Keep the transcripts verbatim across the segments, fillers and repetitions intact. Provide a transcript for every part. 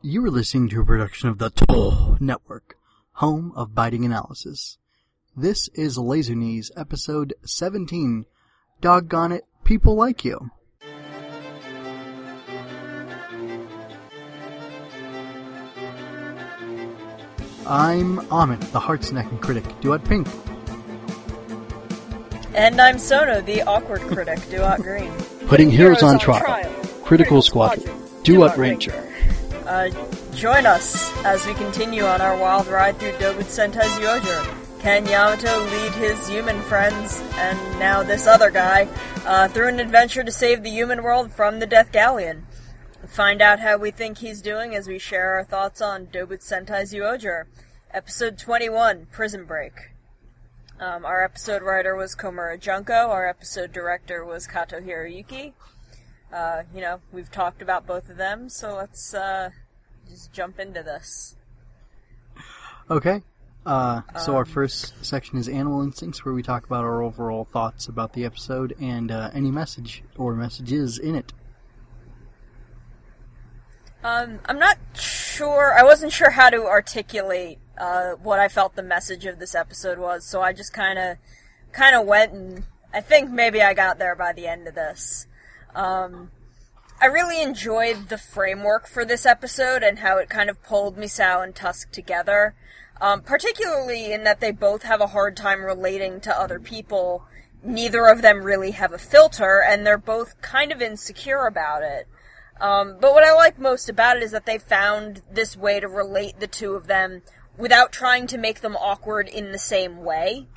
You are listening to a production of the Toll Network, home of biting analysis. This is Laser Knees, episode seventeen. Doggone it, people like you. I'm Amit, the heart-snacking critic, Duat Pink. And I'm Sono, the awkward critic, Duat Green. Putting heroes, heroes on, on trial, trial. Critical, Critical Squadron, Duat, Duat Ranger. Ranger. Uh, join us as we continue on our wild ride through Dobut Sentai Zyuohger. Ken Yamato lead his human friends, and now this other guy, uh, through an adventure to save the human world from the Death Galleon. Find out how we think he's doing as we share our thoughts on Dobut Sentai Zyuohger. Episode twenty-one, Prison Break. Um, our episode writer was Komura Junko, our episode director was Kato Hiroyuki. Uh, you know, we've talked about both of them, so let's, uh, just jump into this. Okay. Uh, so um, our first section is Animal Instincts, where we talk about our overall thoughts about the episode and, uh, any message or messages in it. Um, I'm not sure, I wasn't sure how to articulate, uh, what I felt the message of this episode was, so I just kinda, kinda went and I think maybe I got there by the end of this. Um, I really enjoyed the framework for this episode and how it kind of pulled Misao and Tusk together, um, particularly in that they both have a hard time relating to other people. Neither of them really have a filter, and they're both kind of insecure about it. Um, but what I like most about it is that they found this way to relate the two of them without trying to make them awkward in the same way.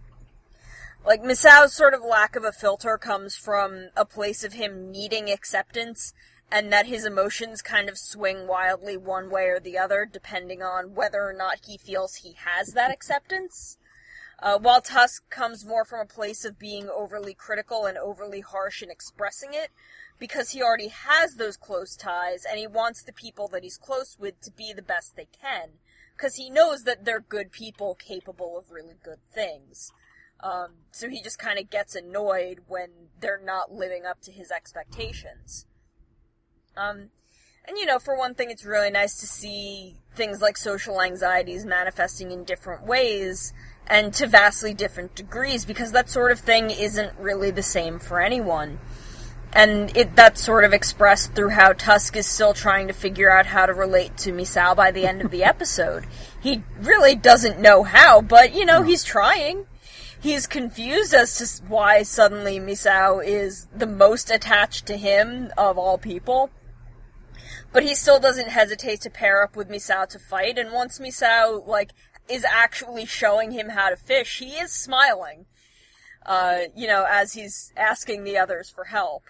Like, Misao's sort of lack of a filter comes from a place of him needing acceptance, and that his emotions kind of swing wildly one way or the other, depending on whether or not he feels he has that acceptance. Uh, while Tusk comes more from a place of being overly critical and overly harsh in expressing it, because he already has those close ties, and he wants the people that he's close with to be the best they can, because he knows that they're good people capable of really good things. Um, so he just kind of gets annoyed when they're not living up to his expectations. Um, and you know, for one thing, it's really nice to see things like social anxieties manifesting in different ways, and to vastly different degrees, because that sort of thing isn't really the same for anyone. And it that's sort of expressed through how Tusk is still trying to figure out how to relate to Misao by the end of the episode. He really doesn't know how, but, you know, he's trying. He's confused as to why suddenly Misao is the most attached to him of all people. But he still doesn't hesitate to pair up with Misao to fight, and once Misao, like, is actually showing him how to fish, he is smiling, uh, you know, as he's asking the others for help.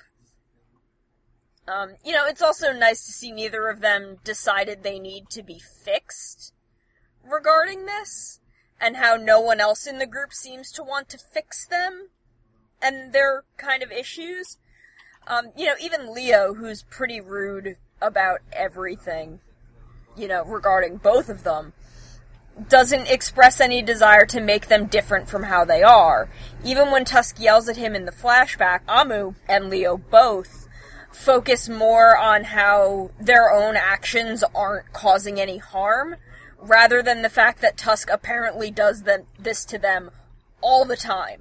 Um, you know, it's also nice to see neither of them decided they need to be fixed regarding this, and how no one else in the group seems to want to fix them and their kind of issues. Um, you know, even Leo, who's pretty rude about everything, you know, regarding both of them, doesn't express any desire to make them different from how they are. Even when Tusk yells at him in the flashback, Amu and Leo both focus more on how their own actions aren't causing any harm, rather than the fact that Tusk apparently does them, this to them all the time.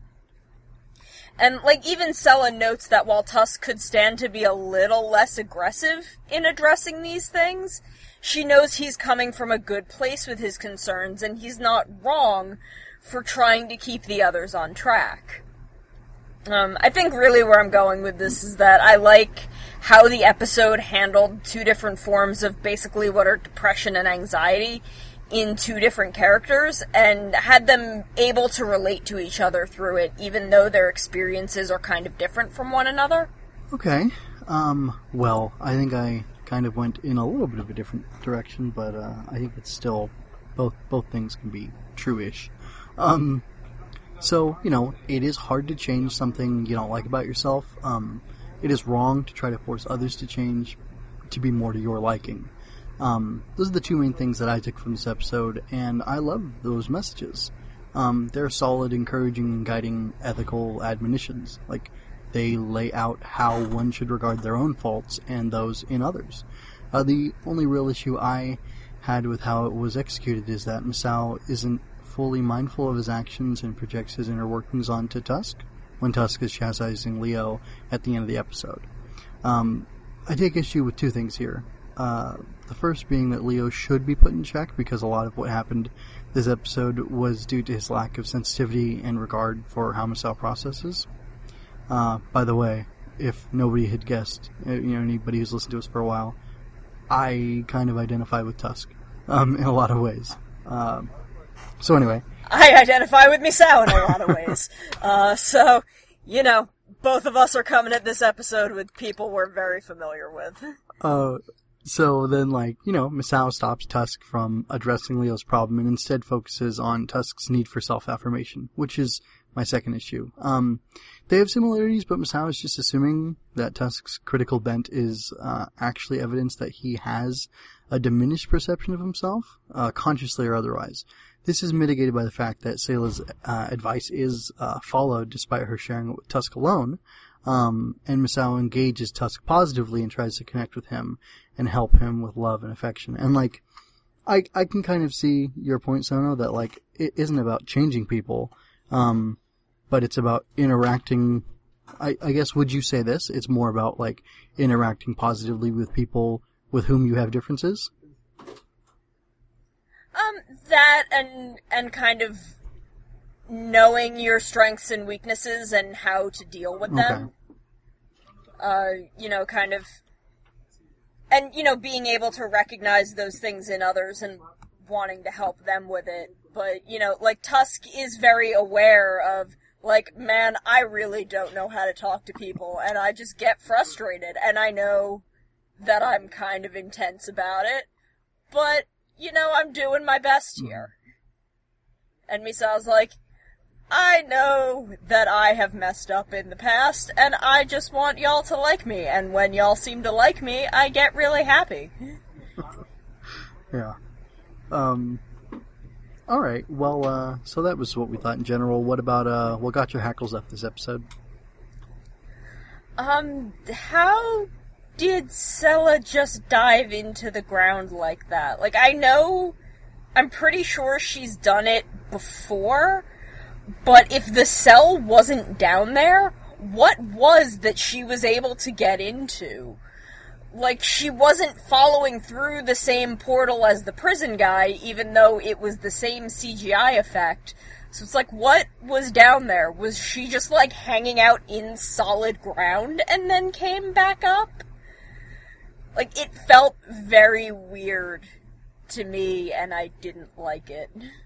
And, like, even Sella notes that while Tusk could stand to be a little less aggressive in addressing these things, she knows he's coming from a good place with his concerns, and he's not wrong for trying to keep the others on track. Um, I think really where I'm going with this is that I like how the episode handled two different forms of basically what are depression and anxiety in two different characters, and had them able to relate to each other through it, even though their experiences are kind of different from one another. Okay. Um, well, I think I kind of went in a little bit of a different direction, but uh, I think it's still, both both things can be true-ish. Um, so, you know, it is hard to change something you don't like about yourself. Um, it is wrong to try to force others to change to be more to your liking. Um, those are the two main things that I took from this episode, and I love those messages. Um, they're solid, encouraging, guiding, ethical admonitions. Like, they lay out how one should regard their own faults and those in others. Uh, the only real issue I had with how it was executed is that Misao isn't fully mindful of his actions and projects his inner workings onto Tusk when Tusk is chastising Leo at the end of the episode. Um, I take issue with two things here. Uh, the first being that Leo should be put in check because a lot of what happened this episode was due to his lack of sensitivity and regard for how Misao processes. Uh, by the way, if nobody had guessed, you know, anybody who's listened to us for a while, I kind of identify with Tusk, um, in a lot of ways. Um, so anyway. I identify with Misao in a lot of ways. uh, so, you know, both of us are coming at this episode with people we're very familiar with. Uh, so then, like, you know, Misao stops Tusk from addressing Leo's problem and instead focuses on Tusk's need for self-affirmation, which is my second issue. Um, they have similarities, but Misao is just assuming that Tusk's critical bent is uh, actually evidence that he has a diminished perception of himself, uh, consciously or otherwise. This is mitigated by the fact that Sayla's uh, advice is uh, followed despite her sharing it with Tusk alone, um, and Misao engages Tusk positively and tries to connect with him and help him with love and affection. And, like, I I can kind of see your point, Sono, that, like, it isn't about changing people, um, but it's about interacting. I, I guess, would you say this? It's more about, like, interacting positively with people with whom you have differences? Um, that and and kind of knowing your strengths and weaknesses and how to deal with them. Okay. Uh, you know, kind of, and, you know, being able to recognize those things in others and wanting to help them with it. But, you know, like, Tusk is very aware of, like, man, I really don't know how to talk to people, and I just get frustrated, and I know that I'm kind of intense about it, but, you know, I'm doing my best here. And Misao's like, I know that I have messed up in the past, and I just want y'all to like me, and when y'all seem to like me, I get really happy. Yeah. Um, alright, well, uh, so that was what we thought in general. What about, uh, what got your hackles up this episode? Um, how did Sela just dive into the ground like that? Like, I know, I'm pretty sure she's done it before, but if the cell wasn't down there, what was that she was able to get into? Like, she wasn't following through the same portal as the prison guy, even though it was the same C G I effect. So it's like, what was down there? Was she just, like, hanging out in solid ground and then came back up? Like, it felt very weird to me, and I didn't like it.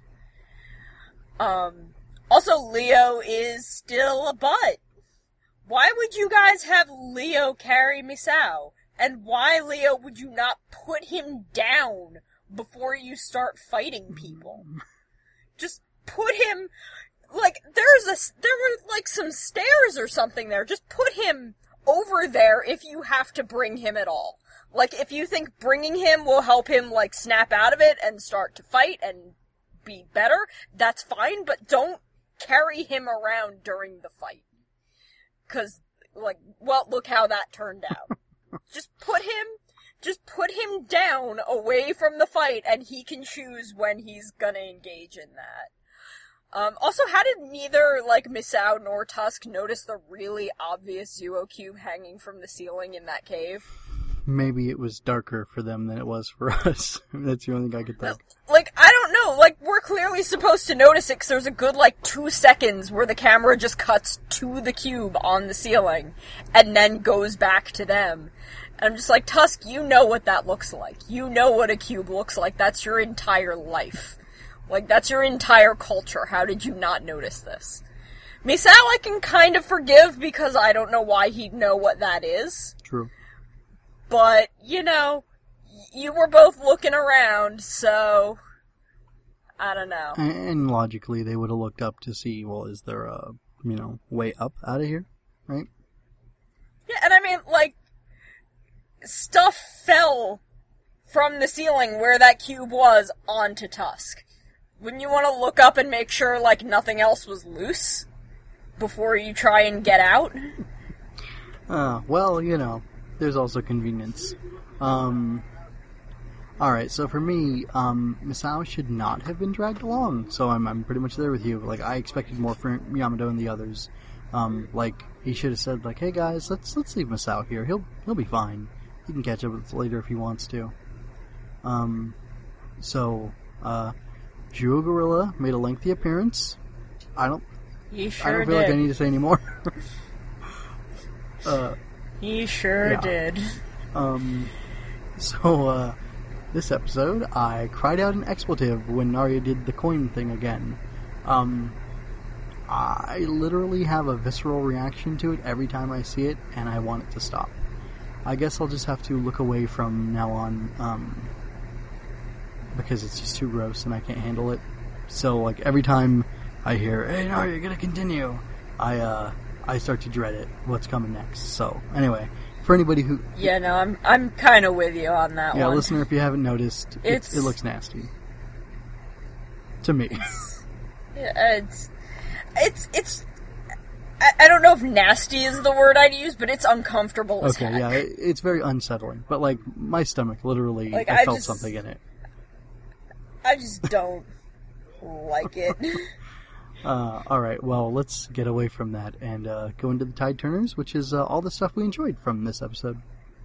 Um... Also, Leo is still a butt. Why would you guys have Leo carry Misao? And why, Leo, would you not put him down before you start fighting people? Just put him, like, there's a, there were, like, some stairs or something there. Just put him over there if you have to bring him at all. Like, if you think bringing him will help him, like, snap out of it and start to fight and be better, that's fine, but don't carry him around during the fight. 'Cause, like, well, look how that turned out. Just put him, just put him down away from the fight, and he can choose when he's gonna engage in that. Um, also, how did neither, like, Misao nor Tusk notice the really obvious Zuo cube hanging from the ceiling in that cave? Maybe it was darker for them than it was for us. That's the only thing I could think. Like, I don't know, like, we're clearly supposed to notice it because there's a good, like, two seconds where the camera just cuts to the cube on the ceiling and then goes back to them. And I'm just like, Tusk, you know what that looks like. You know what a cube looks like. That's your entire life. Like, that's your entire culture. How did you not notice this? Misao I can kind of forgive because I don't know why he'd know what that is. True. But, you know, you were both looking around, so I don't know. And logically, they would have looked up to see, well, is there a, you know, way up out of here, right? Yeah, and I mean, like, stuff fell from the ceiling where that cube was onto Tusk. Wouldn't you want to look up and make sure, like, nothing else was loose before you try and get out? Uh, well, you know, there's also convenience. Um, Alright, so for me, um, Misao should not have been dragged along, so I'm, I'm pretty much there with you. Like, I expected more from Yamato and the others. Um, like, he should have said, like, hey guys, let's, let's leave Misao here. He'll, he'll be fine. He can catch up with us later if he wants to. Um, so, uh, Jewel Gorilla made a lengthy appearance. I don't, He sure I don't feel did. like I need to say any more. uh, He sure yeah. did. Um, so, uh, this episode, I cried out an expletive when Narya did the coin thing again. Um, I literally have a visceral reaction to it every time I see it, and I want it to stop. I guess I'll just have to look away from now on, um, because it's just too gross and I can't handle it. So, like, every time I hear, hey, Narya, you're gonna continue, I, uh, I start to dread it, what's coming next. So, anyway, for anybody who... Yeah, no, I'm I'm kind of with you on that Yeah, one. listener, if you haven't noticed, It's- it's, it looks nasty. To me. Yeah, it's it's it's. I, I don't know if nasty is the word I'd use, but it's uncomfortable as Okay, heck. yeah, it, it's very unsettling. But, like, my stomach, literally, Like, I, I felt just- something in it. I just don't like it. Uh, alright, well, let's get away from that and uh, go into the Tide Turners, which is uh, all the stuff we enjoyed from this episode.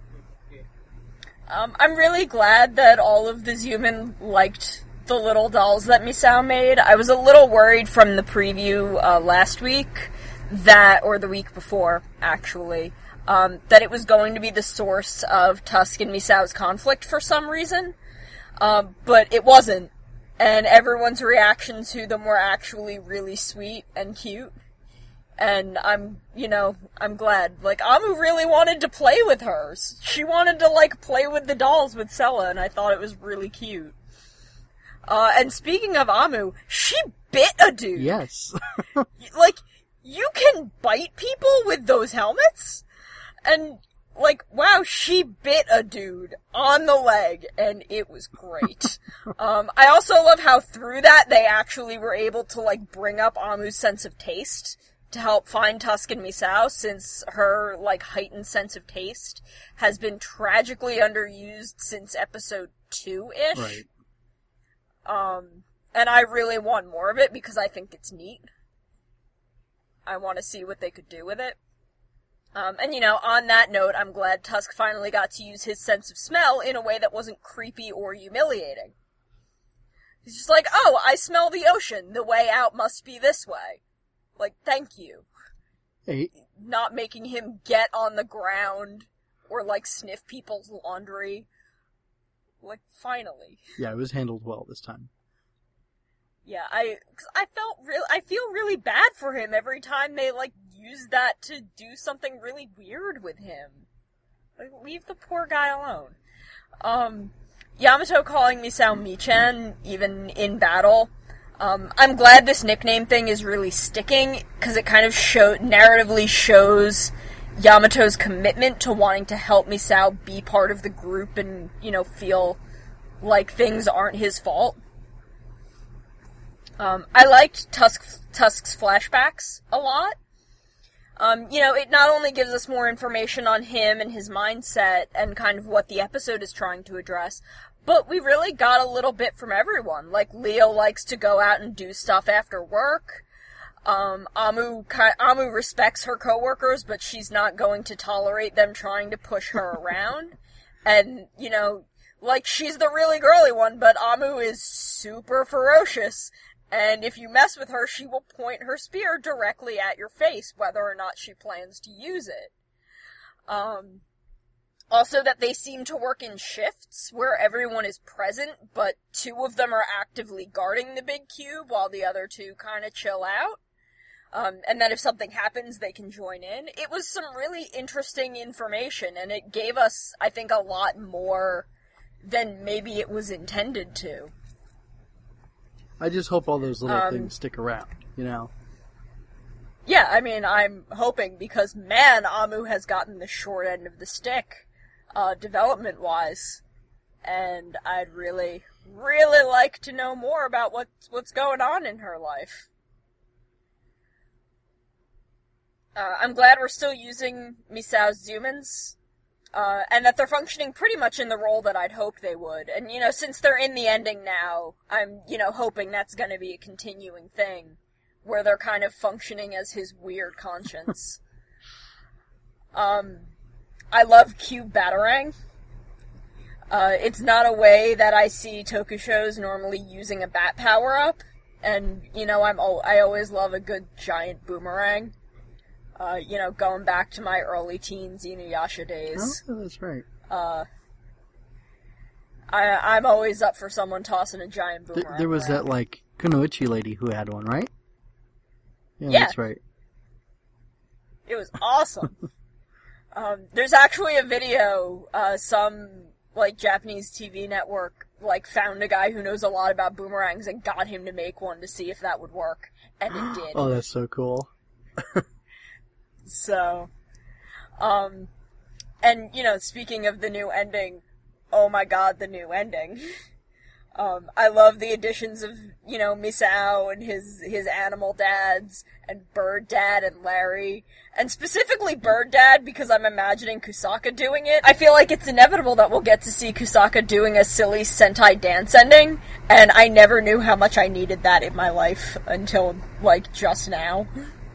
Um, I'm really glad that all of the Zuman liked the little dolls that Misao made. I was a little worried from the preview uh, last week that, or the week before, actually, um, that it was going to be the source of Tusk and Misao's conflict for some reason. Um, but it wasn't. And everyone's reaction to them were actually really sweet and cute. And I'm, you know, I'm glad. Like, Amu really wanted to play with hers. She wanted to, like, play with the dolls with Sella, and I thought it was really cute. Uh, and speaking of Amu, she bit a dude. Yes. Like, you can bite people with those helmets? And, like, wow, she bit a dude on the leg, and it was great. um, I also love how through that, they actually were able to, like, bring up Amu's sense of taste to help find Tusk and Misao, since her, like, heightened sense of taste has been tragically underused since episode two-ish. Right. Um, and I really want more of it because I think it's neat. I want to see what they could do with it. Um, and you know, on that note, I'm glad Tusk finally got to use his sense of smell in a way that wasn't creepy or humiliating. He's just like, oh, I smell the ocean. The way out must be this way. Like, thank you. Hey, Not making him get on the ground or, like, sniff people's laundry. Like, finally. yeah, it was handled well this time. Yeah, I, cause I felt real, I feel really bad for him every time they, like, use that to do something really weird with him. Like, leave the poor guy alone. Um, Yamato calling Misao Michan, even in battle. Um, I'm glad this nickname thing is really sticking, cause it kind of show, narratively shows Yamato's commitment to wanting to help Misao be part of the group and, you know, feel like things aren't his fault. Um, I liked Tusk, Tusk's flashbacks a lot. Um, you know, it not only gives us more information on him and his mindset and kind of what the episode is trying to address, but we really got a little bit from everyone. Like, Leo likes to go out and do stuff after work. Um, Amu, Amu respects her coworkers, but she's not going to tolerate them trying to push her around. And, you know, like, she's the really girly one, but Amu is super ferocious. And if you mess with her, she will point her spear directly at your face, whether or not she plans to use it. Um, also that they seem to work in shifts, where everyone is present, but two of them are actively guarding the big cube, while the other two kind of chill out. Um, and then if something happens, they can join in. It was some really interesting information, and it gave us, I think, a lot more than maybe it was intended to. I just hope all those little Um, things stick around, you know? Yeah, I mean, I'm hoping, because, man, Amu has gotten the short end of the stick, uh, development-wise. And I'd really, really like to know more about what's, what's going on in her life. Uh, I'm glad we're still using Misao's Zumans. Uh, and that they're functioning pretty much in the role that I'd hoped they would. And, you know, since they're in the ending now, I'm, you know, hoping that's gonna be a continuing thing, where they're kind of functioning as his weird conscience. um, I love Cube Batarang. Uh, it's not a way that I see tokushos normally using a bat power-up, and, you know, I'm o- I always love a good giant boomerang. Uh, you know, going back to my early teens Inuyasha days. Oh, that's right. Uh, I, I'm always up for someone tossing a giant boomerang. Th- there was around. that, like, Kunoichi lady who had one, right? Yeah, Yeah. that's right. It was awesome. um, there's actually a video, uh, some, like, Japanese T V network, like, found a guy who knows a lot about boomerangs and got him to make one to see if that would work. And it did. Oh, that's so cool. So, um, and, you know, speaking of the new ending, oh my god, the new ending. um, I love the additions of, you know, Misao and his, his animal dads, and Bird Dad and Larry, and specifically Bird Dad because I'm imagining Kusaka doing it. I feel like it's inevitable that we'll get to see Kusaka doing a silly Sentai dance ending, and I never knew how much I needed that in my life until, like, just now.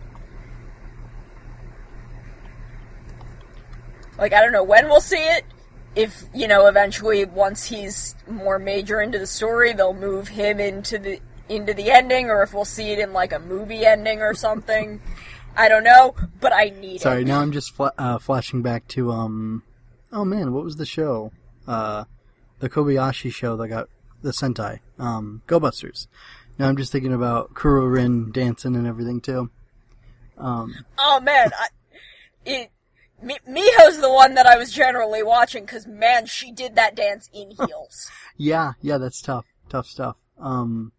Like, I don't know when we'll see it. If, you know, eventually, once he's more major into the story, they'll move him into the into the ending, or if we'll see it in, like, a movie ending or something. I don't know, but I need Sorry, it. now I'm just fla- uh, flashing back to, um... Oh, man, what was the show? Uh, the Kobayashi show that got the Sentai. Um, Go Busters. Now I'm just thinking about Kuro-Rin dancing and everything, too. Um... Oh, man, I... It... Mi- Miho's the one that I was generally watching, because, man, she did that dance in heels. Yeah, yeah, that's tough. Tough stuff. Um,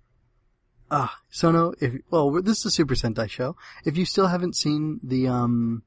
ah, Sono, if, well, this is a Super Sentai show. If you still haven't seen the, um,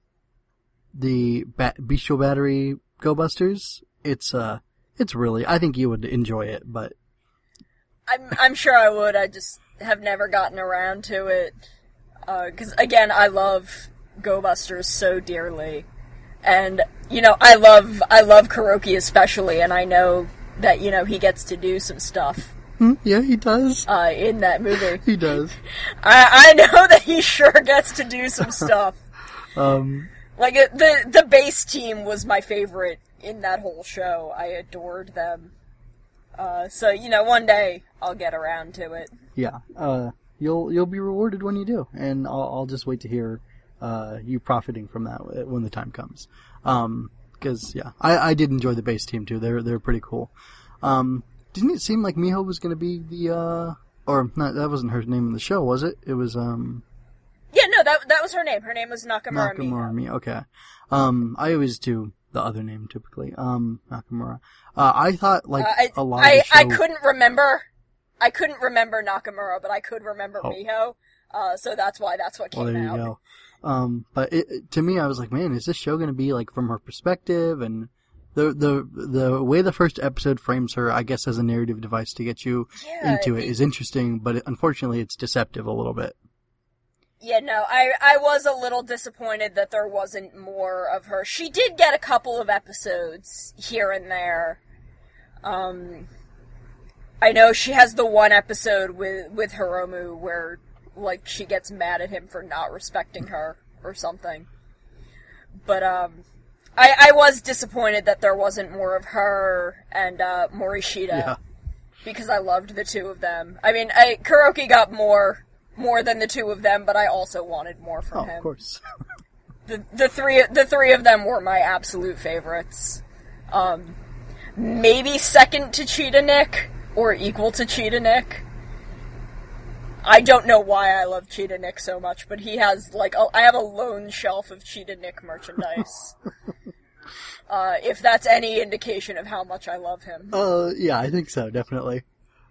the ba- Bestial Battery Go Busters, it's, uh, it's really, I think you would enjoy it, but. I'm, I'm sure I would, I just have never gotten around to it. Uh, cause, again, I love Go Busters so dearly. And, you know, I love, I love Kuroki especially, and I know that, you know, he gets to do some stuff. Hmm, yeah, he does. Uh, in that movie. He does. I, I know that he sure gets to do some stuff. um, Like, it, the, the base team was my favorite in that whole show. I adored them. Uh, so, you know, one day I'll get around to it. yeah, uh, you'll, you'll be rewarded when you do, and I'll, I'll just wait to hear Uh, you profiting from that when the time comes. Um, cause, yeah, I, I did enjoy the base team too. They're, they're pretty cool. Um, didn't it seem like Miho was gonna be the, uh, or not, that wasn't her name in the show, was it? It was, um... Yeah, no, that that was her name. Her name was Nakamura, Nakamura Miho. Mi, okay. Um, I always do the other name typically. Um, Nakamura. Uh, I thought, like, Uh, I, a lot I, of the show... I couldn't remember, I couldn't remember Nakamura, but I could remember Oh. Miho, uh, so that's why that's what came Well, there you out. go. Um, but it, it- to me, I was like, man, is this show going to be like from her perspective? And the the the way the first episode frames her, I guess, as a narrative device to get you Yeah, into it it- is interesting. But it, unfortunately, it's deceptive a little bit. Yeah, no, I, I was a little disappointed that there wasn't more of her. She did get a couple of episodes here and there. Um, I know she has the one episode with, with Hiromu where, like, she gets mad at him for not respecting her or something. But, um, I, I was disappointed that there wasn't more of her and, uh, Morishita. Yeah. Because I loved the two of them. I mean, I, Kuroki got more... more than the two of them, but I also wanted more from Oh, him. of course. The the three the three of them were my absolute favorites. Um, maybe second to Cheetah Nick or equal to Cheetah Nick. I don't know why I love Cheetah Nick so much, but he has like a, I have a lone shelf of Cheetah Nick merchandise. uh, if that's any indication of how much I love him, Uh, yeah, I think so, definitely.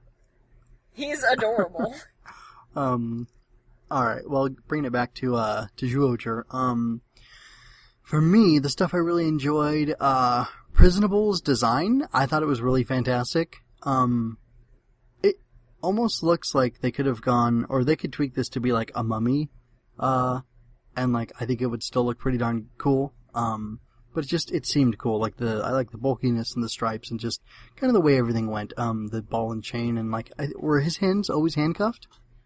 he's adorable. Um, alright, well, bringing it back to, uh, to Zhuocher, um, for me, the stuff I really enjoyed, uh, Prisonable's design, I thought it was really fantastic. Um, it almost looks like they could have gone, or they could tweak this to be like a mummy, uh, and like, I think it would still look pretty darn cool. Um, but it just, it seemed cool. Like the, I like the bulkiness and the stripes and just kind of the way everything went. Um, the ball and chain and like, I, were his hands always handcuffed?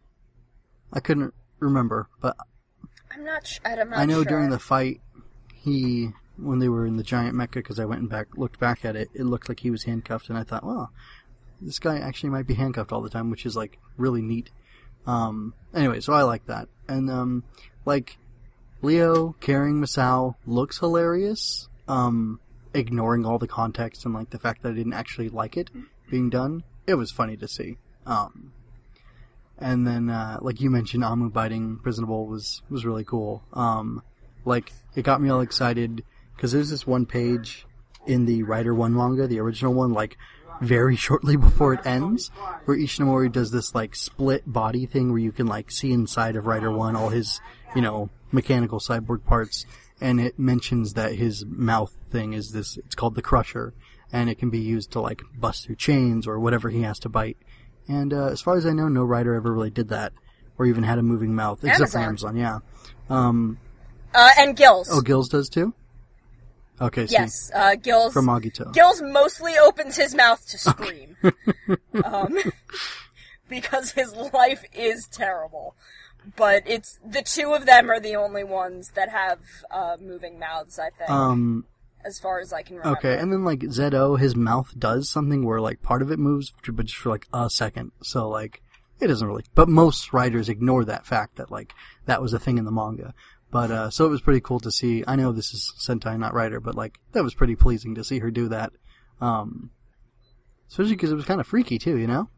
I couldn't remember, but I'm not, sh- I'm not I know sure. during the fight, he, when they were in the giant mecha, because I went and back, looked back at it, it looked like he was handcuffed, and I thought, well, this guy actually might be handcuffed all the time, which is like really neat. Um, anyway, so I like that. And, um, like, Leo carrying Masao looks hilarious, um, ignoring all the context and like the fact that I didn't actually like it being done. It was funny to see. Um, and then, uh, like you mentioned, Amu biting Prisonable was, was really cool. Um, like, it got me all excited, because there's this one page in the Rider one manga, the original one, like, very shortly before it ends, where Ishinomori does this, like, split body thing where you can, like, see inside of Rider one all his, you know, mechanical cyborg parts, and it mentions that his mouth thing is this, it's called the Crusher, and it can be used to, like, bust through chains or whatever he has to bite. And, uh, as far as I know, no Rider ever really did that, or even had a moving mouth, except for Amazon, yeah. Um, uh, and Gills. Oh, Gills does too? Okay, yes, see. uh, Gills. From Agito. Gills mostly opens his mouth to scream. um, because his life is terrible. But it's, the two of them are the only ones that have, uh, moving mouths, I think. Um, as far as I can remember. Okay, and then like Zedo, his mouth does something where like part of it moves, but just for like a second. So like, it doesn't really, but most writers ignore that fact that like, that was a thing in the manga. But, uh, so it was pretty cool to see. I know this is Sentai, not writer, but, like, that was pretty pleasing to see her do that. Um, especially because it was kind of freaky, too, you know?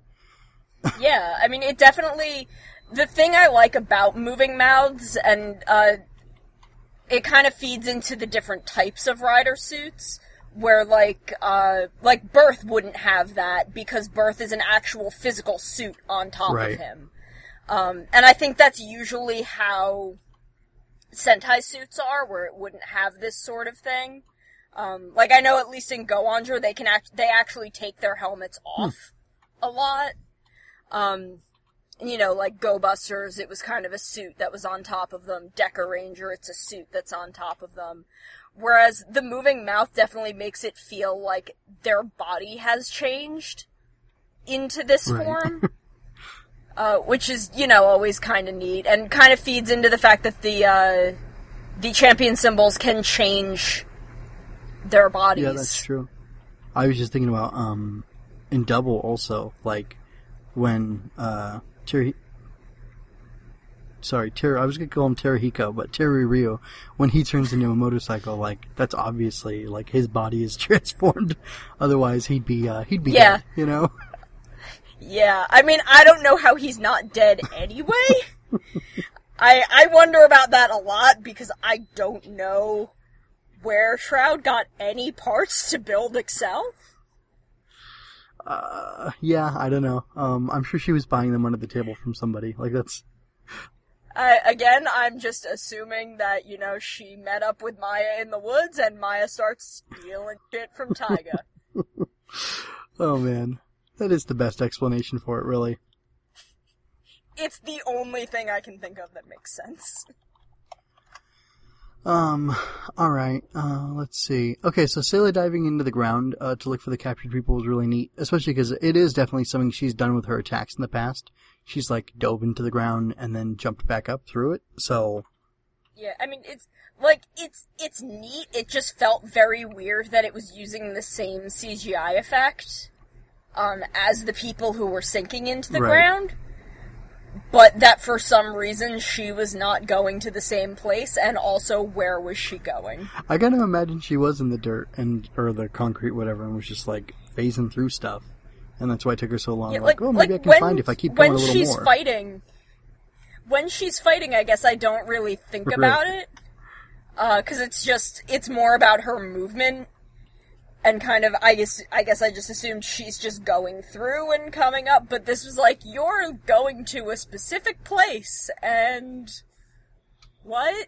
Yeah, I mean, it definitely... The thing I like about moving mouths, and, uh, it kind of feeds into the different types of rider suits, where, like, uh, like, Birth wouldn't have that, because Birth is an actual physical suit on top right. of him. Um, and I think that's usually how Sentai suits are, where it wouldn't have this sort of thing. Um, like, I know at least in Go-Onger, they can act- they actually take their helmets off hmm. a lot. Um, you know, like Go-Busters, it was kind of a suit that was on top of them. Decker Ranger, it's a suit that's on top of them. Whereas the moving mouth definitely makes it feel like their body has changed into this right. form. Uh, which is, you know, always kind of neat, and kind of feeds into the fact that the, uh, the champion symbols can change their bodies. Yeah, that's true. I was just thinking about, um, in Double also, like, when, uh, Ter- sorry, Ter- I was gonna call him Terahiko, but Teru Ryo, when he turns into a motorcycle, like, that's obviously, like, his body is transformed. Otherwise, he'd be, uh, he'd be yeah. dead, you know? Yeah, I mean, I don't know how he's not dead anyway. I I wonder about that a lot, because I don't know where Shroud got any parts to build Excel. Uh, yeah, I don't know. Um, I'm sure she was buying them under the table from somebody. Like, that's... I, again, I'm just assuming that, you know, she met up with Maya in the woods, and Maya starts stealing shit from Taiga. Oh, man. That is the best explanation for it, really. It's the only thing I can think of that makes sense. Um, alright, uh, let's see. Okay, so Sayla diving into the ground, uh, to look for the captured people was really neat, especially because it is definitely something she's done with her attacks in the past. She's, like, dove into the ground and then jumped back up through it, so... Yeah, I mean, it's, like, it's, it's neat, it just felt very weird that it was using the same C G I effect, um, as the people who were sinking into the right. ground. But that for some reason she was not going to the same place, and also where was she going? I gotta imagine she was in the dirt, and or the concrete, whatever, and was just, like, phasing through stuff. And that's why it took her so long. Yeah, like, like, oh, maybe like I can when, find it if I keep going a little more. When she's fighting, when she's fighting, I guess I don't really think right. about it. Uh, cause it's just, it's more about her movement. And kind of, I guess, I guess I just assumed she's just going through and coming up, but this was like, you're going to a specific place, and... What?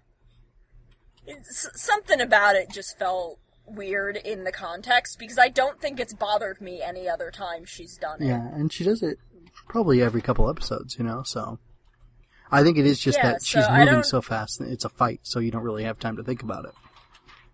It's, something about it just felt weird in the context, because I don't think it's bothered me any other time she's done it. Yeah, and she does it probably every couple episodes, you know, so... I think it is just yeah, that so she's I moving don't... so fast, it's a fight, so you don't really have time to think about it.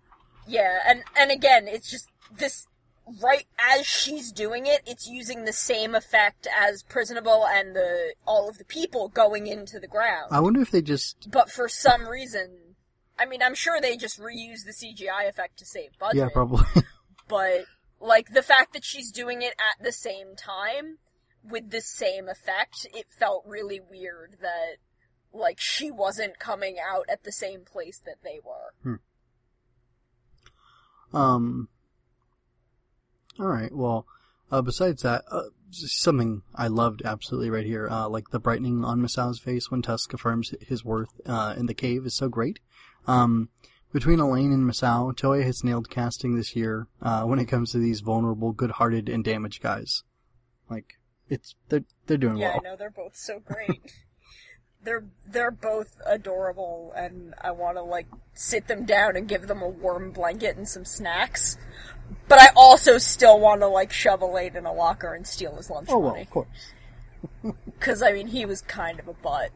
Yeah, and, and again, it's just this, right as she's doing it, it's using the same effect as Prisonable and the all of the people going into the ground. I wonder if they just... But for some reason, I mean, I'm sure they just reuse the C G I effect to save budget. Yeah, probably. But, like, the fact that she's doing it at the same time, with the same effect, it felt really weird that, like, she wasn't coming out at the same place that they were. Hmm. Um... Alright, well, uh, besides that, uh, something I loved absolutely right here, uh, like the brightening on Misao's face when Tusk affirms his worth, uh, in the cave is so great. Um, between Elaine and Misao, Toei has nailed casting this year, uh, when it comes to these vulnerable, good-hearted, and damaged guys. Like, it's, they're, they're doing yeah, well. Yeah, I know, they're both so great. they're, they're both adorable, and I wanna, like, sit them down and give them a warm blanket and some snacks. But I also still want to, like, shove Elaine in a locker and steal his lunch oh, money. well, of course. Because, I mean, he was kind of a butt.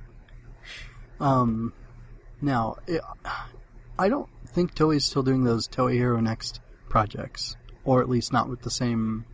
Um, now, it, I don't think Toei's still doing those Toei Hero Next projects. Or at least not with the same,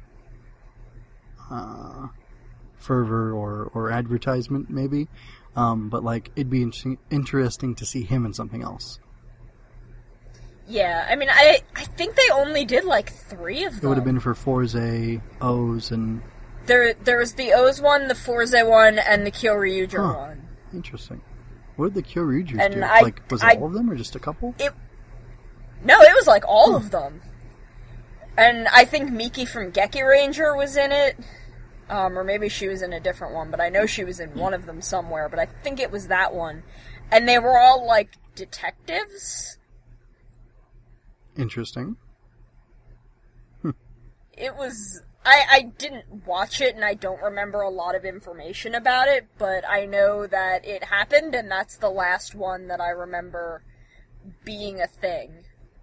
uh, fervor or, or advertisement, maybe. Um, but, like, it'd be interesting, interesting to see him in something else. Yeah, I mean, I I think they only did, like, three of them. It would have been for Forze, O's, and... There there was the O's one, the Forze one, and the Kyoryuger huh. one. Interesting. What did the Kyoryugers and do? I, like, was it I, all of them, or just a couple? It, no, it was, like, all huh. of them. And I think Miki from Geki Ranger was in it. Um, or maybe she was in a different one, but I know she was in one of them somewhere, but I think it was that one. And they were all, like, detectives? Interesting. Hm. It was... I, I didn't watch it, and I don't remember a lot of information about it, but I know that it happened, and that's the last one that I remember being a thing.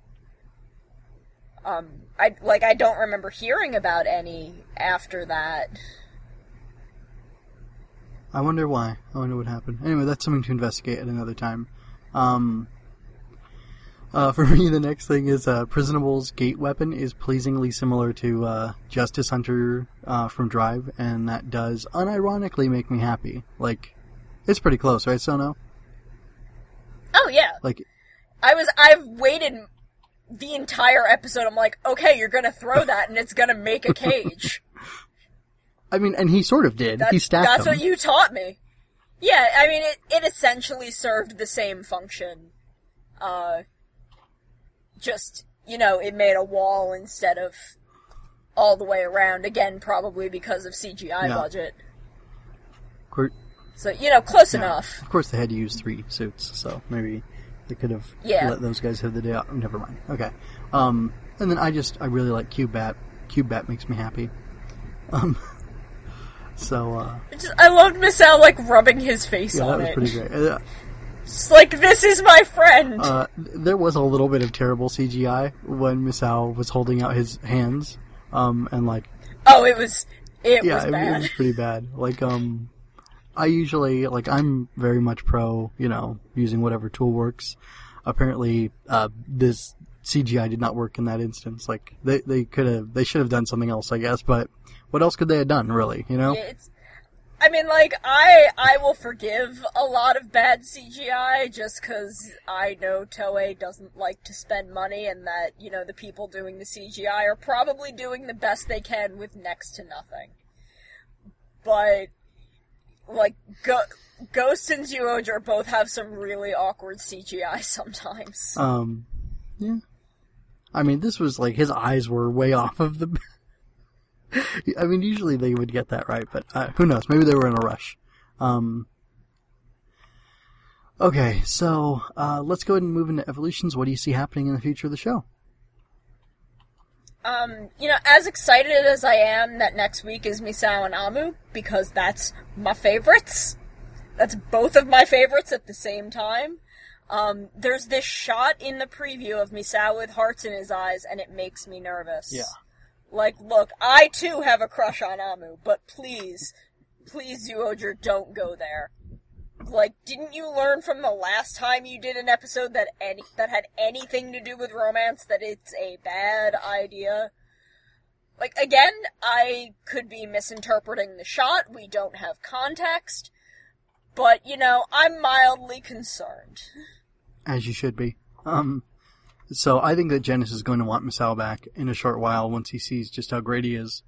Um, I, like, I don't remember hearing about any after that. I wonder why. I wonder what happened. Anyway, that's something to investigate at another time. Um... Uh, for me, the next thing is, uh, Prisonable's gate weapon is pleasingly similar to, uh, Justice Hunter, uh, from Drive, and that does unironically make me happy. Like, it's pretty close, right, Sono? Oh, yeah. Like, I was, I've waited the entire episode, I'm like, okay, you're gonna throw that and it's gonna make a cage. I mean, and he sort of did. That, he stacked That's them. what you taught me. Yeah, I mean, it, it essentially served the same function. Uh... Just, you know, it made a wall instead of all the way around. Again, probably because of C G I yeah. budget. Cour- so, you know, close yeah. enough. Of course they had to use three suits, so maybe they could have yeah. let those guys have the day off. Never mind. Okay. Um, and then I just, I really like Cube Bat. Cube Bat makes me happy. Um, so, uh... Just, I loved Misao, like, rubbing his face yeah, on that was it. pretty great. Uh, It's like, this is my friend! Uh, there was a little bit of terrible C G I when Misao was holding out his hands, um, and like... Oh, it was, it yeah, was it, bad. it was pretty bad. Like, um, I usually, like, I'm very much pro, you know, using whatever tool works. Apparently, uh, this C G I did not work in that instance. Like, they, they could have, they should have done something else, I guess, but what else could they have done, really, you know? Yeah, it's, I mean, like, I I will forgive a lot of bad C G I just because I know Toei doesn't like to spend money and that, you know, the people doing the C G I are probably doing the best they can with next to nothing. But, like, Go- Ghost and Zyuohger both have some really awkward C G I sometimes. Um, yeah. I mean, this was like, his eyes were way off of the... I mean, usually they would get that right, but uh, who knows? Maybe they were in a rush. Um, okay, so uh, let's go ahead and move into evolutions. What do you see happening in the future of the show? Um, you know, as excited as I am that next week is Misao and Amu, because that's my favorites. That's both of my favorites at the same time. Um, there's this shot in the preview of Misao with hearts in his eyes, and it makes me nervous. Yeah. Like, look, I too have a crush on Amu, but please, please, Zyuohger, don't go there. like, didn't you learn from the last time you did an episode that any that had anything to do with romance that it's a bad idea? Like, again, I could be misinterpreting the shot, we don't have context, but, you know, I'm mildly concerned. As you should be. Um, so I think that Genis is going to want Misao back in a short while once he sees just how great he is.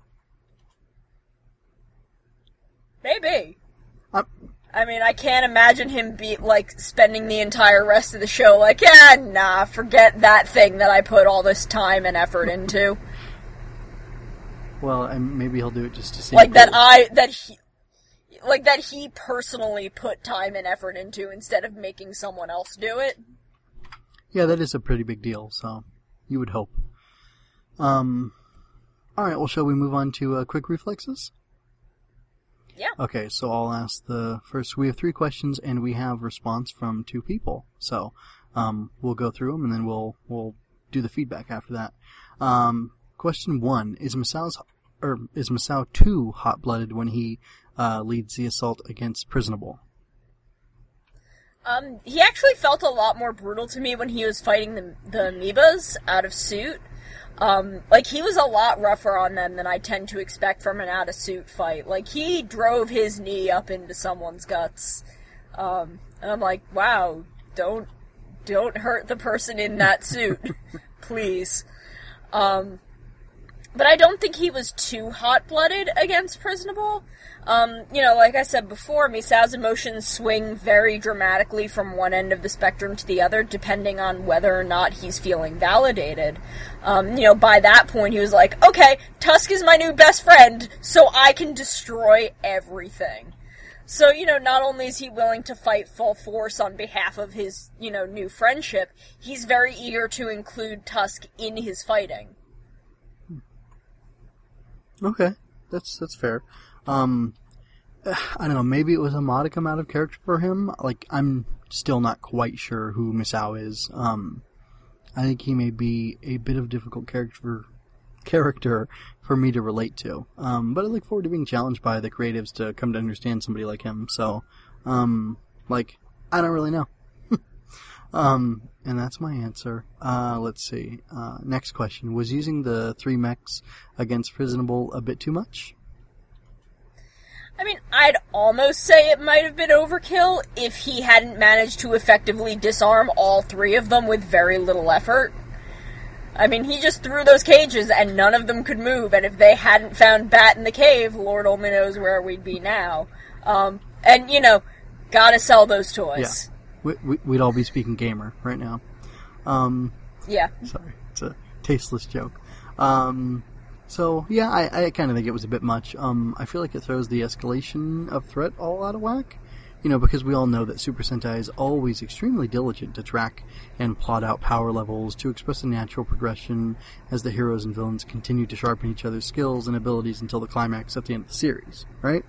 Maybe. Uh, I mean, I can't imagine him be, like, spending the entire rest of the show like, yeah, nah, forget that thing that I put all this time and effort into. Well, and maybe he'll do it just to see. Like that I, that he, like that he personally put time and effort into instead of making someone else do it. Yeah, that is a pretty big deal, so you would hope. Um, alright, well, shall we move on to uh, quick reflexes? Yeah. Okay, so I'll ask the first. We have three questions, and we have response from two people. So, um, we'll go through them, and then we'll we'll do the feedback after that. Um, question one: Is Misao's or is Misao too hot-blooded when he uh, leads the assault against Prisonable? Um, he actually felt a lot more brutal to me when he was fighting the the amoebas out of suit. Um, like, he was a lot rougher on them than I tend to expect from an out-of-suit fight. Like, he drove his knee up into someone's guts. Um, and I'm like, wow, don't, don't hurt the person in that suit. Please. Um, but I don't think he was too hot-blooded against Prisonable. Um, you know, like I said before, Misao's emotions swing very dramatically from one end of the spectrum to the other, depending on whether or not he's feeling validated. Um, you know, by that point, he was like, okay, Tusk is my new best friend, so I can destroy everything. So, you know, not only is he willing to fight full force on behalf of his, you know, new friendship, he's very eager to include Tusk in his fighting. Okay, that's that's fair. Um, I don't know, maybe it was a modicum amount of character for him. Like, I'm still not quite sure who Misao is. Um, I think he may be a bit of a difficult character character for me to relate to. Um, but I look forward to being challenged by the creatives to come to understand somebody like him. So, um, like, I don't really know. um, and that's my answer. Uh, let's see. Uh, next question. Was using the three mechs against Prisonable a bit too much? I mean, I'd almost say it might have been overkill if he hadn't managed to effectively disarm all three of them with very little effort. I mean, he just threw those cages and none of them could move, and if they hadn't found Bat in the cave, Lord only knows where we'd be now. Um, and, you know, gotta sell those toys. Yeah. We, we'd all be speaking gamer right now. Um, yeah. Sorry, it's a tasteless joke. Um... So, yeah, I, I kind of think it was a bit much. Um, I feel like it throws the escalation of threat all out of whack. You know, because we all know that Super Sentai is always extremely diligent to track and plot out power levels to express a natural progression as the heroes and villains continue to sharpen each other's skills and abilities until the climax at the end of the series, right?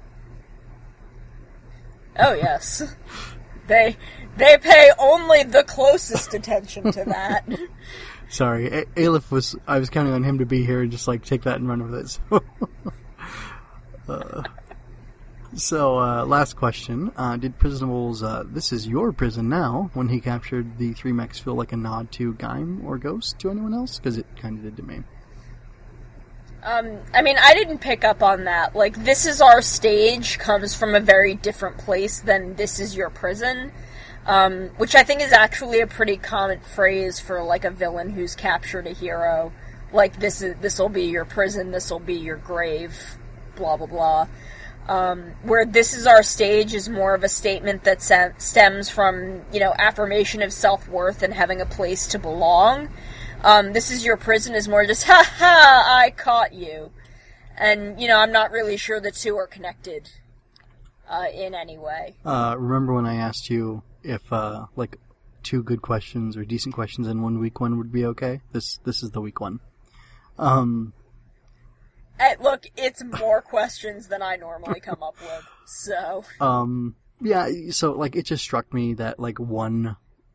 Oh, yes. they, they pay only the closest attention to that. Sorry, A- Aleph was, I was counting on him to be here and just, like, take that and run with it. So, uh, so uh, last question. Uh, did Prisonable's, uh, this is your prison now, when he captured the three mechs feel like a nod to Gaim or Ghost to anyone else? Because it kind of did to me. Um, I mean, I didn't pick up on that. Like, this is our stage comes from a very different place than this is your prison. Um, which I think is actually a pretty common phrase for, like, a villain who's captured a hero. Like, this is, this'll be your prison, this'll be your grave, blah, blah, blah. Um, where this is our stage is more of a statement that sem- stems from, you know, affirmation of self-worth and having a place to belong. Um, this is your prison is more just, ha ha, I caught you. And, you know, I'm not really sure the two are connected, uh, in any way. Uh, remember when I asked you if, uh, like, two good questions or decent questions in one week one would be okay? This this is the week one. Um, hey, look, it's more questions than I normally come up with, so... Um, yeah, so, like, it just struck me that, like, one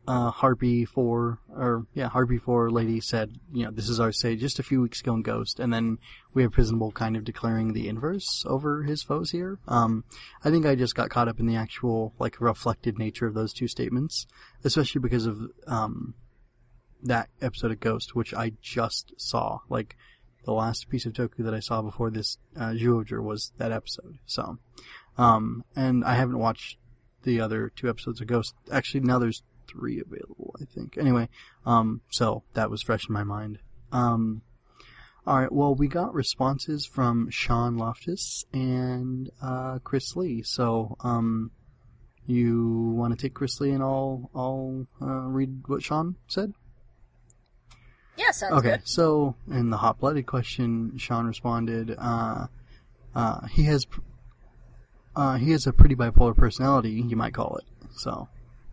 uh, Harpy four, or, yeah, Harpy four lady said, you know, this is our say just a few weeks ago in Ghost, and then we have Prisonable kind of declaring the inverse over his foes here. Um, I think I just got caught up in the actual, like, reflected nature of those two statements, especially because of, um, that episode of Ghost, which I just saw. Like, the last piece of Toku that I saw before this, uh, Zyuohger was that episode, so, um, and I haven't watched the other two episodes of Ghost. Actually, now there's three available, I think. Anyway, um, so that was fresh in my mind. Um, alright, well, we got responses from Sean Loftus and, uh, Chris Lee. So, um, you want to take Chris Lee and I'll, I'll, uh, read what Sean said? Yeah, sounds okay, good. So, in the hot-blooded question, Sean responded, uh, uh, he has, uh, he has a pretty bipolar personality, you might call it, so.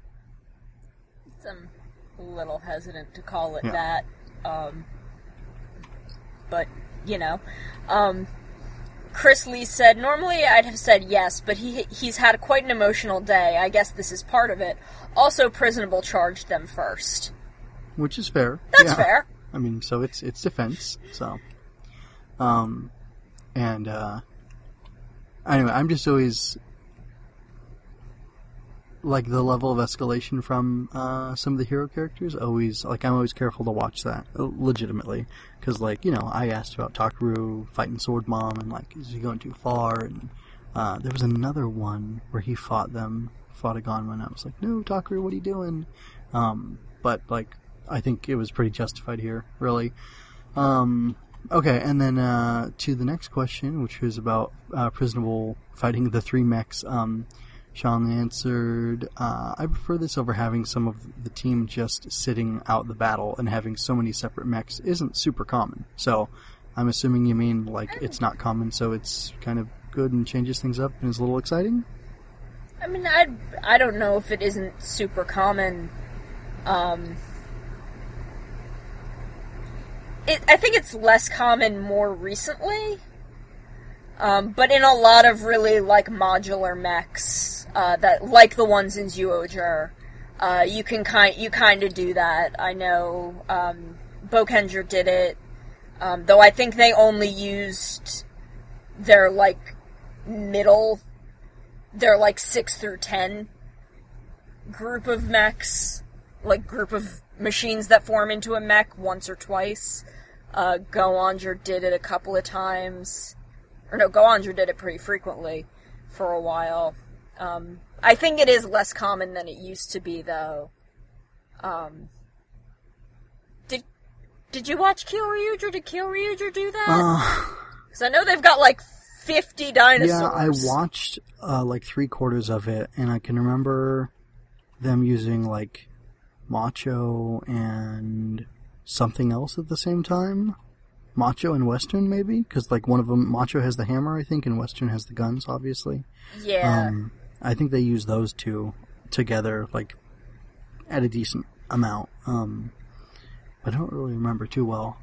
I'm a little hesitant to call it Yeah. that, um, but, you know. Um, Chris Lee said, normally I'd have said yes, but he he's had quite an emotional day. I guess this is part of it. Also, Prisonable charged them first. Which is fair. That's yeah. fair. I mean, so it's it's defense, so. Um, and, uh, anyway, I'm just always, like, the level of escalation from, uh, some of the hero characters, always, like, I'm always careful to watch that, legitimately, because, like, you know, I asked about Takaru fighting Sword Mom, and, like, is he going too far, and, uh, there was another one where he fought them, fought a Gonma, and I was like, no, Takaru, what are you doing? Um, but, like, I think it was pretty justified here, really. Um, okay, and then, uh, to the next question, which was about, uh, Prisonable fighting the three mechs, um, Sean answered, uh, I prefer this over having some of the team just sitting out the battle, and having so many separate mechs isn't super common. So, I'm assuming you mean, like, it's not common, so it's kind of good and changes things up and is a little exciting? I mean, I I don't know if it isn't super common. Um, it, I think it's less common more recently. Um, but in a lot of really, like, modular mechs, uh, that, like the ones in Zyuohger, uh, you can kind, you kind of do that. I know, um, Bokenger did it, um, though I think they only used their, like, middle, their, like, six through ten group of mechs, like, group of machines that form into a mech once or twice. Uh, Goanger did it a couple of times. Or no, Goanger did it pretty frequently for a while. Um, I think it is less common than it used to be, though. Um, did did you watch Kyoryuger? Did Kyoryuger do that? Because uh, I know they've got, like, fifty dinosaurs. Yeah, I watched, uh, like, three quarters of it, and I can remember them using, like, Macho and something else at the same time. Macho and Western, maybe? Because, like, one of them, Macho has the hammer, I think, and Western has the guns, obviously. Yeah. Um, I think they use those two together, like, at a decent amount. Um, but I don't really remember too well.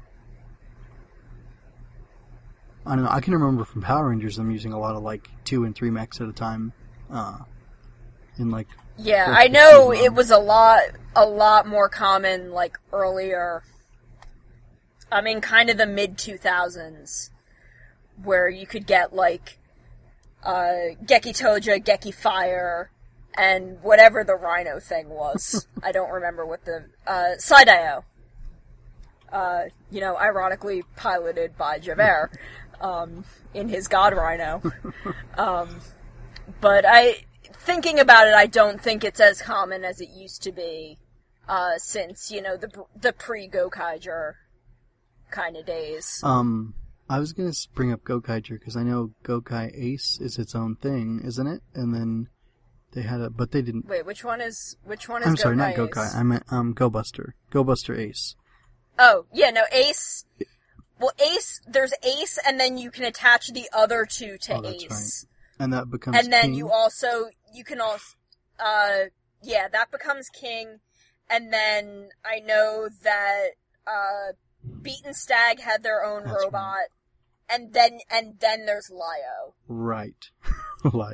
I don't know, I can remember from Power Rangers them using a lot of, like, two and three mechs at a time, uh, in, like... Yeah, I know it was a lot, a lot more common, like, earlier... I mean, kind of the mid two thousands, where you could get, like, uh, Geki Toja, Geki Fire, and whatever the Rhino thing was. I don't remember what the, uh, Saidaio. Uh, you know, ironically piloted by Javert, um, in his God Rhino. Um, but I, thinking about it, I don't think it's as common as it used to be, uh, since, you know, the, the pre-Gokaiger kind of days. Um, I was gonna bring up Gokaiger because I know Gokai Ace is its own thing, isn't it? And then they had a, but they didn't. Wait, which one is which one is? I'm Gokai sorry, not Ace? Gokai. I meant um Go Buster, Go Buster Ace. Oh yeah, no Ace. Well, Ace. There's Ace, and then you can attach the other two to Oh, that's Ace. right. And that becomes. And then King? you also you can also, uh, yeah, that becomes King. And then I know that uh. Beaten Stag had their own That's robot, right. and then and then there's Lio. Right, Lio.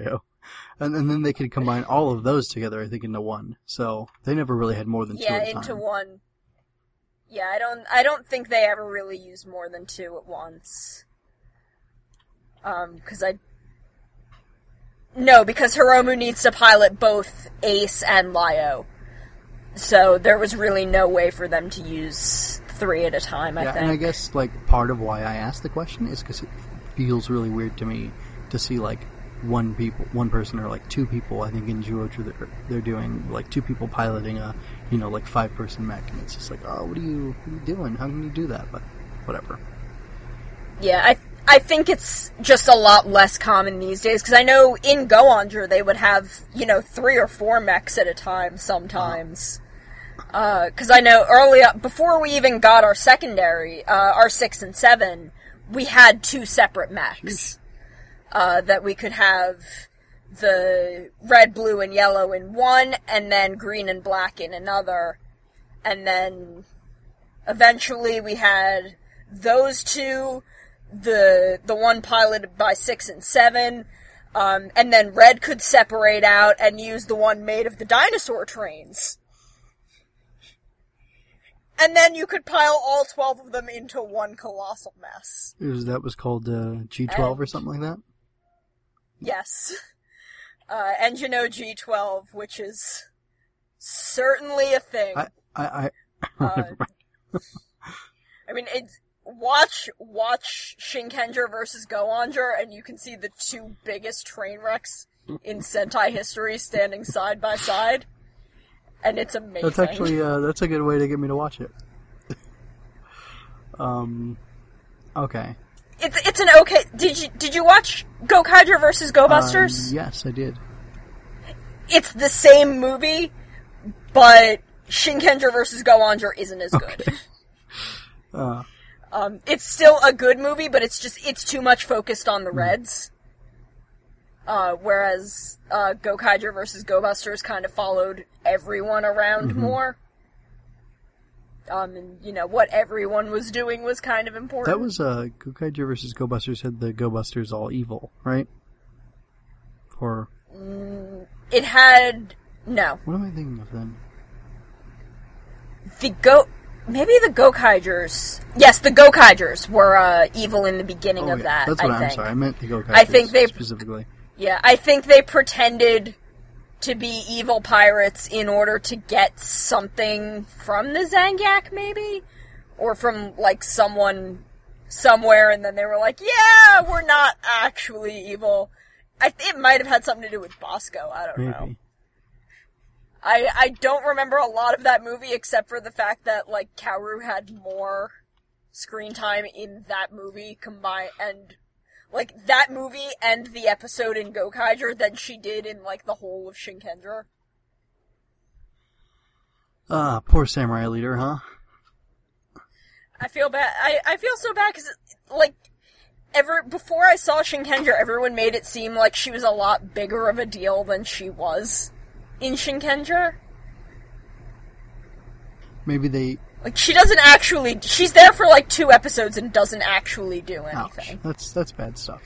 and, and then they could combine all of those together, I think, into one. So they never really had more than two Yeah, at a into time. one. Yeah, I don't. I don't think they ever really used more than two at once. Um, because I. No, because Hiromu needs to pilot both Ace and Lyo. So there was really no way for them to use three at a time, I yeah, think. and I guess, like, part of why I asked the question is because it feels really weird to me to see, like, one people, one person or, like, two people. I think in Zyuohger they're, they're doing, like, two people piloting a, you know, like, five-person mech. And it's just like, oh, what are you, what are you doing? How can you do that? But whatever. Yeah, I I think it's just a lot less common these days, because I know in Go-Onger they would have, you know, three or four mechs at a time sometimes. Because uh, I know early up, before we even got our secondary, uh, our six and seven, we had two separate mechs. Uh, that we could have the red, blue, and yellow in one, and then green and black in another. And then eventually we had those two, the the one piloted by six and seven, um, and then red could separate out and use the one made of the dinosaur trains. And then you could pile all twelve of them into one colossal mess. It was, that was called uh, G twelve and, or something like that? Yes. Uh, and you know G twelve, which is certainly a thing. I... I, I uh, I mean, it's... Watch, watch Shinkenger versus Go-Onger, and you can see the two biggest train wrecks in Sentai history standing side by side, and it's amazing. That's actually, uh, that's a good way to get me to watch it. um, okay. It's it's an okay. Did you did you watch Gokaiger versus Go Busters? Uh, yes, I did. It's the same movie, but Shinkenger versus Go-Onger isn't as good. Okay. uh. Um, it's still a good movie, but it's just, it's too much focused on the Reds. Uh, whereas, uh, Gokaiger versus Go Busters kind of followed everyone around mm-hmm. more. Um, and, you know, what everyone was doing was kind of important. That was, uh, Gokaiger versus Go Busters had the Go Busters all evil, right? Or... Mm, it had... No. What am I thinking of then? The Go... Maybe the Gokaigers. Yes, the Gokaigers were uh, evil in the beginning oh, of yeah. that. That's what I I'm think. sorry. I meant the Gokaigers. I think they specifically. Yeah, I think they pretended to be evil pirates in order to get something from the Zangiak, maybe, or from like someone somewhere, and then they were like, "Yeah, we're not actually evil." I th- it might have had something to do with Bosco. I don't maybe. know. I, I don't remember a lot of that movie except for the fact that, like, Kaoru had more screen time in that movie combined, and, like, that movie and the episode in Gokaiger than she did in, like, the whole of Shinkenger. Ah, poor samurai leader, huh? I feel bad. I, I feel so bad because, like, ever, before I saw Shinkenger, everyone made it seem like she was a lot bigger of a deal than she was in Shinkenger. Maybe they... Like, she doesn't actually... She's there for, like, two episodes and doesn't actually do anything. Ouch. That's, that's bad stuff.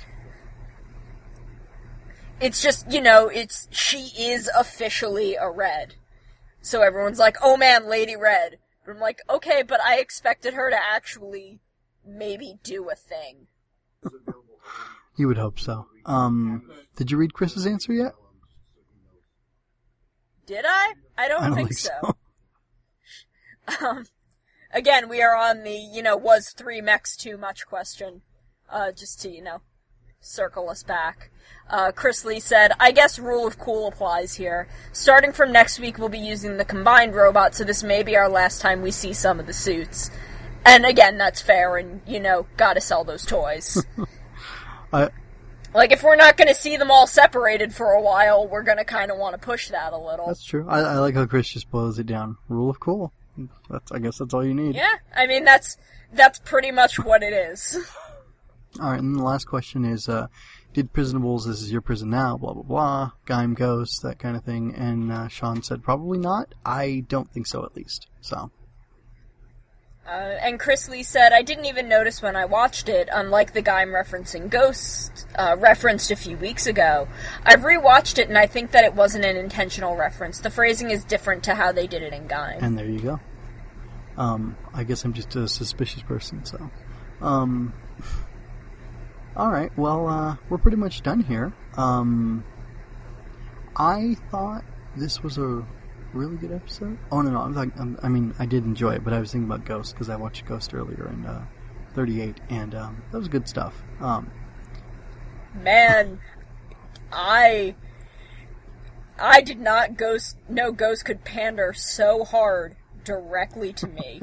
It's just, you know, it's... She is officially a Red. So everyone's like, oh man, Lady Red. But I'm like, okay, but I expected her to actually maybe do a thing. You would hope so. Um, did you read Chris's answer yet? Did I? I don't, I don't think, think so. so. um, again, we are on the, you know, was three mechs too much question. Uh, just to, you know, circle us back. Uh, Chris Lee said, I guess rule of cool applies here. Starting from next week, we'll be using the combined robot, so this may be our last time we see some of the suits. And again, that's fair, and, you know, gotta sell those toys. I... Like, if we're not going to see them all separated for a while, we're going to kind of want to push that a little. That's true. I, I like how Chris just boils it down. Rule of cool. That's, I guess that's all you need. Yeah, I mean, that's that's pretty much what it is. Alright, and the last question is, uh, did Prisonables, this is your prison now, blah blah blah, Gaim Ghost, that kind of thing, and uh, Sean said probably not. I don't think so, at least. So. Uh, and Chris Lee said, I didn't even notice when I watched it, unlike the guy I'm referencing Ghost uh, referenced a few weeks ago. I've rewatched it, and I think that it wasn't an intentional reference. The phrasing is different to how they did it in Gaim. And there you go. Um, I guess I'm just a suspicious person, so... Um... Alright, well, uh, we're pretty much done here. Um... I thought this was a really good episode. Oh, no, no, I'm like, I'm, I mean, I did enjoy it, but I was thinking about Ghost, because I watched Ghost earlier in, uh, thirty-eight, and, um, that was good stuff. Um... Man, I... I did not ghost, know Ghost could pander so hard directly to me.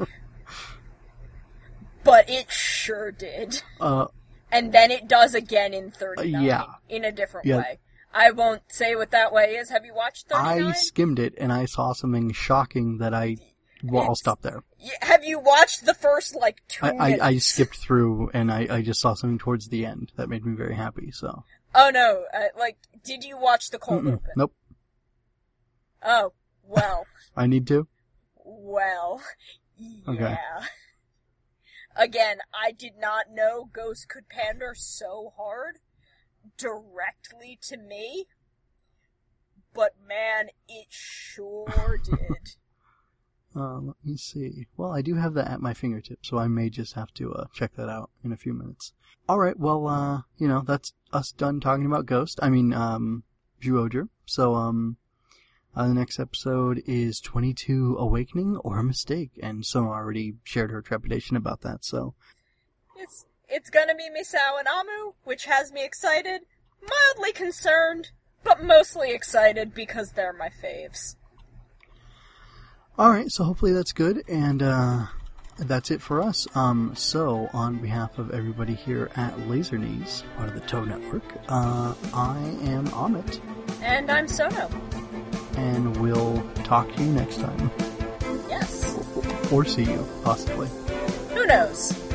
But it sure did. Uh... And then it does again in thirty-nine, uh, yeah. in a different yeah. way. I won't say what that way is. Have you watched thirty-nine? I skimmed it, and I saw something shocking that I... Well, I'll It's- stop there. Have you watched the first, like, two I, minutes? I, I skipped through, and I, I just saw something towards the end that made me very happy, so... Oh, no. Uh, like, did you watch the cold Mm-mm, open? nope. Oh, well. I need to? Well. Yeah. Okay. Again, I did not know Ghost could pander so hard directly to me, but man, it sure did. Uh, let me see. Well, I do have that at my fingertips, so I may just have to uh, check that out in a few minutes. Alright, well, uh, you know, that's us done talking about Ghost. I mean, um, Zyuohger. So, um, uh, the next episode is twenty-two Awakening or a Mistake, and Sona already shared her trepidation about that, so... It's it's gonna be Misao and Amu, which has me excited, mildly concerned, but mostly excited because they're my faves. Alright, so hopefully that's good, and uh, that's it for us. Um, so, on behalf of everybody here at Lasernese, part of the Toe Network, uh, I am Amit, And I'm Sono. and we'll talk to you next time. Yes. Or see you, possibly. Who knows?